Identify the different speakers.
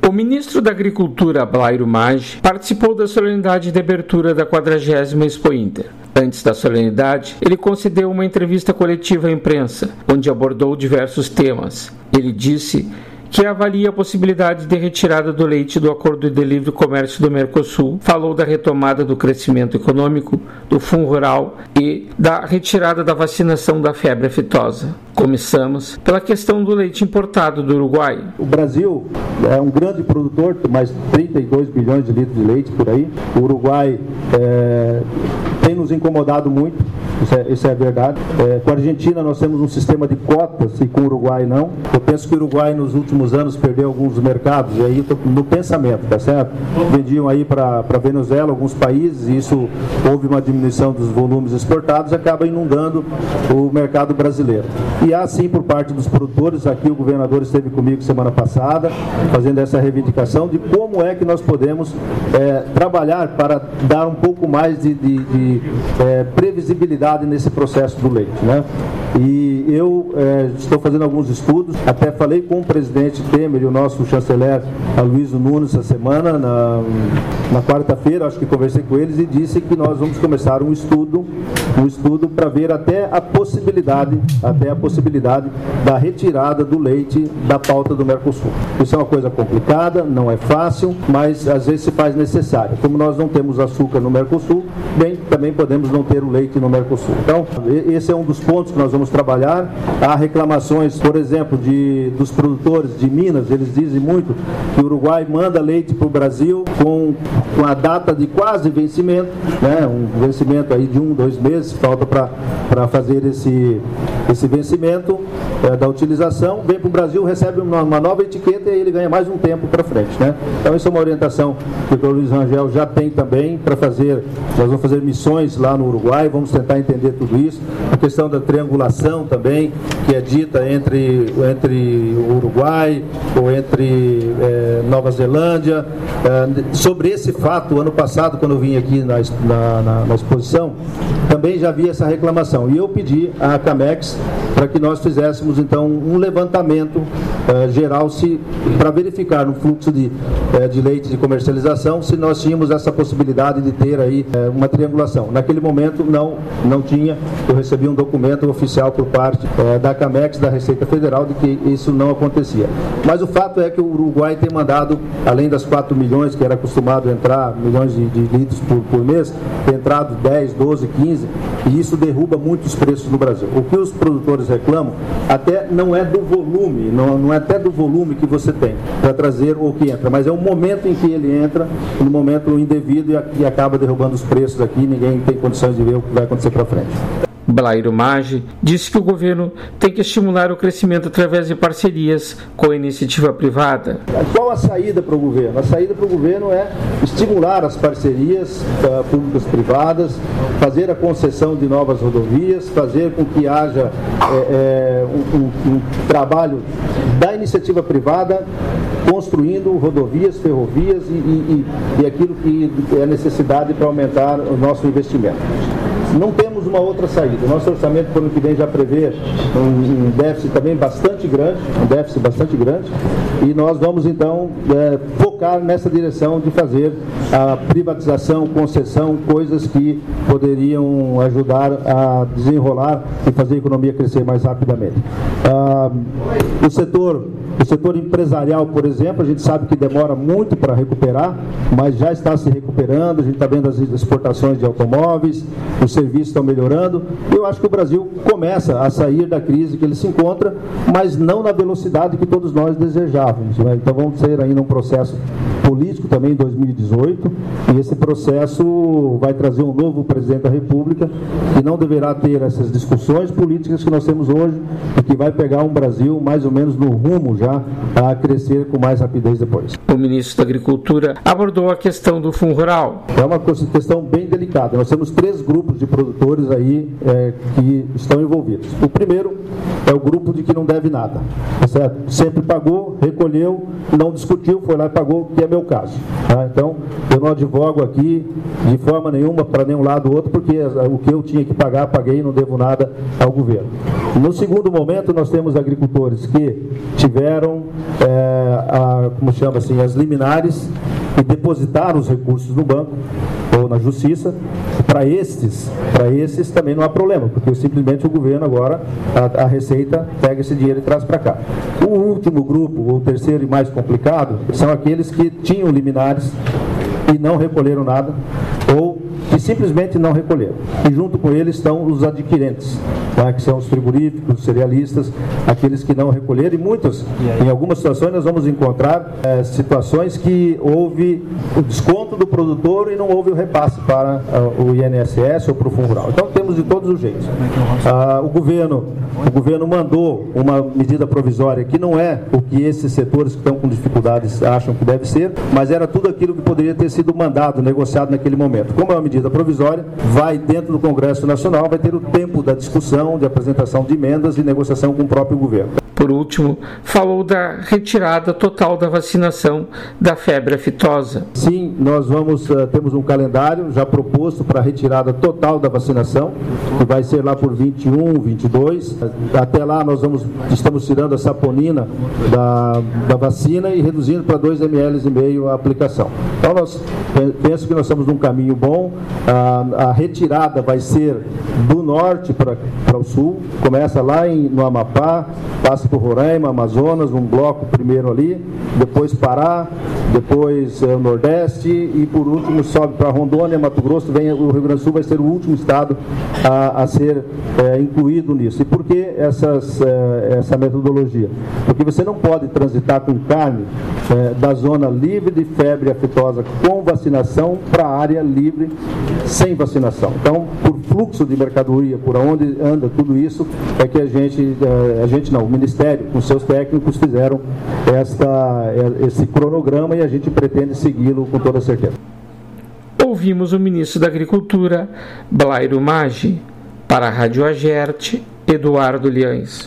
Speaker 1: O ministro da Agricultura, Blairo Maggi, participou da solenidade de abertura da 40ª Expo Inter. Antes da solenidade, ele concedeu uma entrevista coletiva à imprensa, onde abordou diversos temas. Ele disse que avalia a possibilidade de retirada do leite do Acordo de Livre Comércio do Mercosul, falou da retomada do crescimento econômico, do Fundo Rural e da retirada da vacinação da febre aftosa. Começamos pela questão do leite importado do Uruguai.
Speaker 2: O Brasil é um grande produtor, mais 32 bilhões de litros de leite por aí. O Uruguai tem nos incomodado muito, isso é verdade. Com a Argentina nós temos um sistema de cotas e com o Uruguai não. Eu penso que o Uruguai nos últimos anos perdeu alguns mercados, e aí estou no pensamento, tá certo? Vendiam aí para Venezuela, alguns países, e isso houve uma diminuição dos volumes exportados e acaba inundando o mercado brasileiro. E há sim por parte dos produtores, aqui o governador esteve comigo semana passada, fazendo essa reivindicação de como é que nós podemos trabalhar para dar um pouco mais de previsibilidade nesse processo do leite, né? E eu estou fazendo alguns estudos, até falei com o presidente Temer e o nosso chanceler Aloysio Nunes essa semana, na quarta-feira, acho que conversei com eles e disse que nós vamos começar um estudo para ver até a possibilidade da retirada do leite da pauta do Mercosul. Isso é uma coisa complicada, não é fácil, mas às vezes se faz necessário. Como nós não temos açúcar no Mercosul, bem, também podemos não ter o leite no Mercosul. Então, esse é um dos pontos que nós vamos trabalhar. Há reclamações, por exemplo, dos produtores de Minas, eles dizem muito que o Uruguai manda leite para o Brasil com a data de quase vencimento, né? Um vencimento aí de 1-2 meses, falta para fazer esse vencimento da utilização, vem para o Brasil, recebe uma nova etiqueta e ele ganha mais um tempo para frente, né? Então isso é uma orientação que o Dr. Luiz Rangel já tem também para fazer. Nós vamos fazer missões lá no Uruguai, vamos tentar entender tudo isso. A questão da triangulação também, que é dita entre o Uruguai ou entre Nova Zelândia. Sobre esse fato, ano passado, quando eu vim aqui na exposição, também já havia essa reclamação. E eu pedi à Camex para que nós fizéssemos, então, um levantamento geral para verificar no fluxo de leite de comercialização se nós tínhamos essa possibilidade de ter aí uma triangulação. Naquele momento, não tinha. Eu recebi um documento oficial por parte da Camex, da Receita Federal, de que isso não acontecia. Mas o fato é que o Uruguai tem mandado, além das 4 milhões que era acostumado a entrar, milhões de litros por mês, tem entrado 10, 12, 15, e isso derruba muito os preços no Brasil. O que os produtores reclamam até não é do volume, não é até do volume que você tem para trazer o que entra, mas é o momento em que ele entra, no momento indevido, e acaba derrubando os preços aqui, ninguém tem condições de ver o que vai acontecer para frente.
Speaker 1: Blairo Maggi disse que o governo tem que estimular o crescimento através de parcerias com a iniciativa privada.
Speaker 2: Qual a saída para o governo? A saída para o governo é estimular as parcerias públicas privadas, fazer a concessão de novas rodovias, fazer com que haja um trabalho da iniciativa privada construindo rodovias, ferrovias e aquilo que é necessidade para aumentar o nosso investimento. Não temos uma outra saída. O nosso orçamento para o ano que vem já prevê um déficit também bastante grande, e nós vamos então focar nessa direção de fazer a privatização, concessão, coisas que poderiam ajudar a desenrolar e fazer a economia crescer mais rapidamente. O setor empresarial, por exemplo, a gente sabe que demora muito para recuperar, mas já está se recuperando. A gente está vendo as exportações de automóveis, os serviços estão melhorando. Eu acho que o Brasil começa a sair da crise que ele se encontra, mas não na velocidade que todos nós desejávamos, né? Então vamos ter ainda um processo político também em 2018, e esse processo vai trazer um novo presidente da República, que não deverá ter essas discussões políticas que nós temos hoje, e que vai pegar um Brasil mais ou menos no rumo já a crescer com mais rapidez depois.
Speaker 1: O ministro da Agricultura abordou a questão do Fundo Rural.
Speaker 2: É uma questão bem delicada. Nós temos 3 grupos de produtores aí que estão envolvidos. O primeiro é o grupo de que não deve nada, tá certo? Sempre pagou, recolheu, não discutiu, foi lá e pagou, que é meu caso, tá? Então, eu não advogo aqui de forma nenhuma para nenhum lado ou outro, porque o que eu tinha que pagar, paguei e não devo nada ao governo. No segundo momento, nós temos agricultores que tiveram as liminares e depositar os recursos no banco ou na justiça. Para esses também não há problema, porque simplesmente o governo agora, a Receita pega esse dinheiro e traz para cá. O último grupo, o terceiro e mais complicado, são aqueles que tinham liminares e não recolheram nada, ou que simplesmente não recolheram. E junto com eles estão os adquirentes, tá? Que são os frigoríficos, os cerealistas, aqueles que não recolheram, e em algumas situações nós vamos encontrar situações que houve o desconto do produtor e não houve o repasse para o INSS ou para o Fundo Rural. Então temos de todos os jeitos. O governo mandou uma medida provisória que não é o que esses setores que estão com dificuldades acham que deve ser, mas era tudo aquilo que poderia ter sido mandado, negociado naquele momento. Como é uma medida provisória, vai dentro do Congresso Nacional, vai ter o tempo da discussão, de apresentação de emendas e negociação com o próprio governo.
Speaker 1: Por último, falou da retirada total da vacinação da febre aftosa.
Speaker 2: Sim, nós temos um calendário já proposto para a retirada total da vacinação, que vai ser lá por 21, 22. Até lá nós estamos tirando a saponina da vacina e reduzindo para 2,5 ml a aplicação. Então, penso que nós estamos num caminho bom. A retirada vai ser do norte para o sul, começa lá no Amapá, passa por Roraima, Amazonas, um bloco primeiro ali, depois Pará, depois o Nordeste e por último sobe para Rondônia, Mato Grosso, o Rio Grande do Sul vai ser o último estado a ser incluído nisso. E por que essa metodologia? Porque você não pode transitar com carne da zona livre de febre aftosa com vacinação para a área livre sem vacinação. Então, por fluxo de mercadoria, por onde anda tudo isso, é que o Ministério, com seus técnicos, fizeram esse cronograma e a gente pretende segui-lo com toda certeza.
Speaker 1: Ouvimos o ministro da Agricultura, Blairo Maggi. Para a Rádio Agerte, Eduardo Liães.